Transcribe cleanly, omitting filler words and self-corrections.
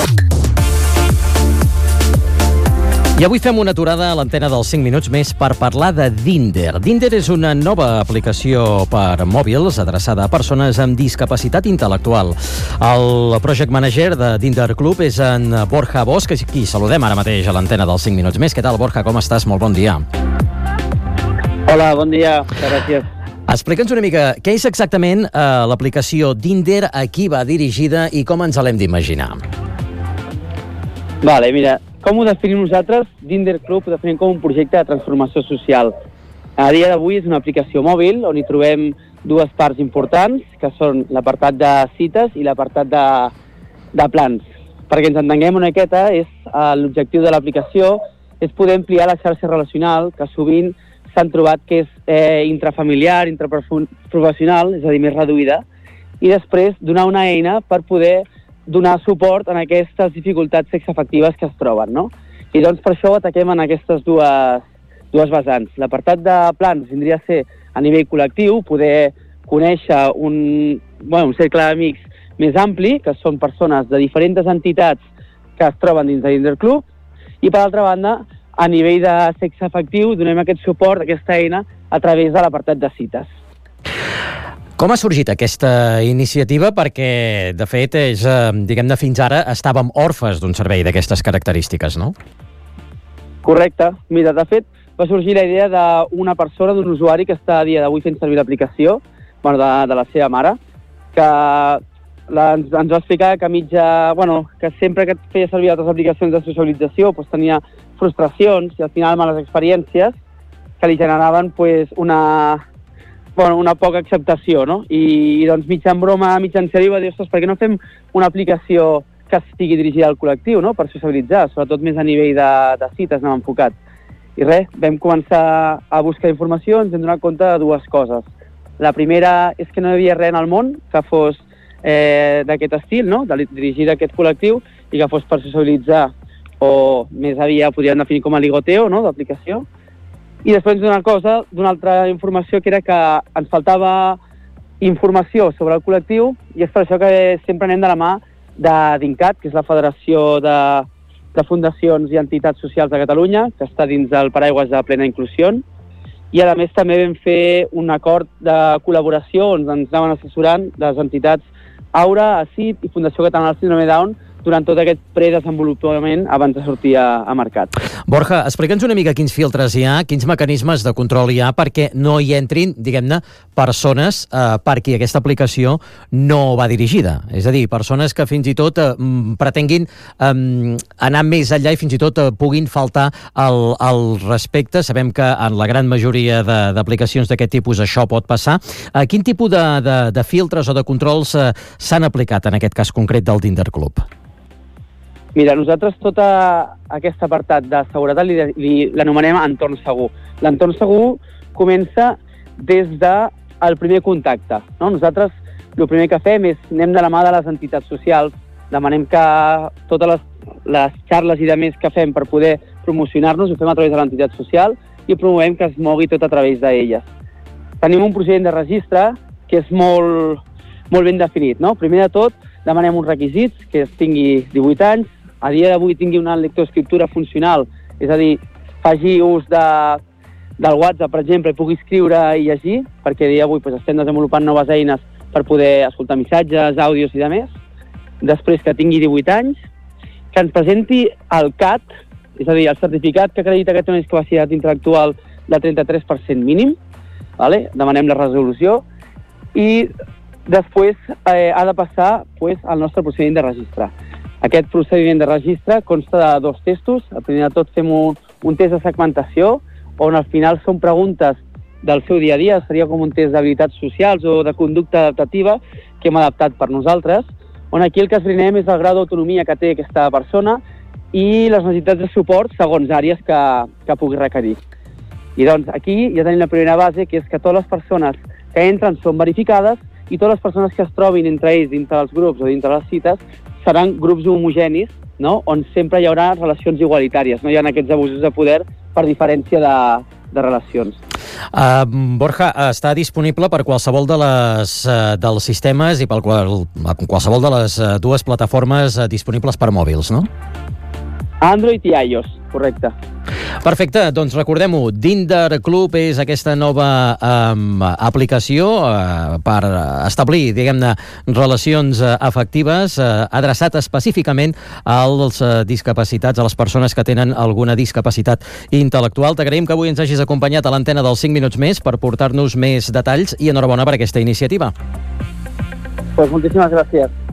I avui fem una aturada a l'antena dels 5 minuts més per parlar de Dinder. Dinder és una nova aplicació per mòbils adreçada a persones amb discapacitat intel·lectual. El project manager de Dinder Club és en Borja Bosch, qui saludem ara mateix a l'antena dels 5 minuts més. Què tal, Borja? Com estàs? Molt bon dia. Hola, bon dia. Gràcies. Explica'ns una mica què és exactament l'aplicació Dinder, a qui va dirigida i com ens l'hem d'imaginar. Vale, mira, com ho definim nosaltres? Dinder Club ho definim com un projecte de transformació social. A dia d'avui és una aplicació mòbil on hi trobem dues parts importants, que són l'apartat de cites i l'apartat de plans. Perquè ens entenguem una miqueta, l'objectiu de l'aplicació és poder ampliar la xarxa relacional, que sovint s'han trobat que és intrafamiliar, intraprofessional, és a dir, més reduïda, i després donar una eina per poder donar suport en aquestes dificultats sexoafectives que es troben, no? I doncs per això ataquem en aquestes dues vessants. L'apartat de plans vindria a ser a nivell col·lectiu, poder conèixer un cercle d'amics més ampli, que són persones de diferents entitats que es troben dins de Dinder Club, i per altra banda, a nivell de sexe afectiu, donem aquest suport, aquesta eina, a través de l'apartat de cites. Com ha sorgit aquesta iniciativa? Perquè, de fet, diguem-ne, fins ara estàvem orfes d'un servei d'aquestes característiques, no? Correcte. Mira, de fet, va sorgir la idea d'una persona, d'un usuari que està a dia d'avui fent servir l'aplicació, de la seva mare, que ens va explicar que sempre que feia servir altres aplicacions de socialització tenia frustracions i al final males experiències que li generaven una poca acceptació, no? I doncs mig en broma, mig en sèrio, va dir, ostres, per què no fem una aplicació que estigui dirigida al col·lectiu, no? Per socialitzar, sobretot més a nivell de cites anàvem enfocat. I res, vam començar a buscar informació, ens hem donat compte de dues coses. La primera és que no hi havia res en el món que fos d'aquest estil, no? Dirigir a aquest col·lectiu i que fos per socialitzar o més aviat podríem definir com a ligoteo, no? D'aplicació. I després d'una altra informació, que era que ens faltava informació sobre el col·lectiu, i és per això que sempre anem de la mà de DINCAT, que és la Federació de Fundacions i Entitats Socials de Catalunya, que està dins del paraigües de Plena Inclusió, i a més també vam fer un acord de col·laboració on ens anaven assessorant les entitats Aura, ACIP i Fundació Catalana del Síndrome de Down durant tot aquest predesenvolupament abans de sortir a mercat. Borja, explica'ns una mica quins filtres hi ha, quins mecanismes de control hi ha perquè no hi entrin, diguem-ne, persones per qui aquesta aplicació no va dirigida. És a dir, persones que fins i tot pretenguin anar més enllà i fins i tot puguin faltar al respecte. Sabem que en la gran majoria d'aplicacions d'aquest tipus això pot passar. Quin tipus de filtres o de controls s'han aplicat en aquest cas concret del Dinder Club? Mira, nosaltres tota aquest apartat de seguretat l'anomenem entorn segur. L'entorn segur comença des del primer contacte, no? Nosaltres el primer que fem és anem de la mà de les entitats socials, demanem que totes les xarles i demés que fem per poder promocionar-nos ho fem a través de l'entitat social i promovem que es mogui tot a través d'elles. Tenim un procediment de registre que és molt ben definit, no? Primer de tot, demanem uns requisits, que es tingui 18 anys, a dia d'avui tingui una lectoescriptura funcional, és a dir, faci ús del WhatsApp, per exemple, i pugui escriure i llegir, perquè a dia d'avui estem desenvolupant noves eines per poder escoltar missatges, àudios i demés. Després que tingui 18 anys, que ens presenti el CAT, és a dir, el certificat que acredita que té una discapacitat intel·lectual del 33% mínim, vale? Demanem la resolució, i després ha de passar al nostre procediment de registre. Aquest procediment de registre consta de 2 testos. El primer de tot fem un test de segmentació, on al final són preguntes del seu dia a dia, seria com un test d'habilitats socials o de conducta adaptativa que hem adaptat per nosaltres, on aquí el que esbrinem és el grau d'autonomia que té aquesta persona i les necessitats de suport segons àrees que pugui requerir. I doncs aquí ja tenim la primera base, que és que totes les persones que entren són verificades i totes les persones que es trobin entre ells, dintre dels grups o dintre les cites, seran grups homogenis, no? On sempre hi haurà relacions igualitàries, no hi ha aquests abusos de poder per diferència de relacions. Borja, està disponible per qualsevol dels sistemes i per qualsevol de les dues plataformes disponibles per mòbils, no? Android i iOS, correcte. Perfecte, doncs recordem-ho, Tinder Club és aquesta nova aplicació per establir, diguem-ne, relacions afectives adreçat específicament als discapacitats, a les persones que tenen alguna discapacitat intel·lectual. T'agraïm que avui ens hagis acompanyat a l'antena dels 5 minuts més per portar-nos més detalls i enhorabona per aquesta iniciativa. Pues moltíssimes gràcies.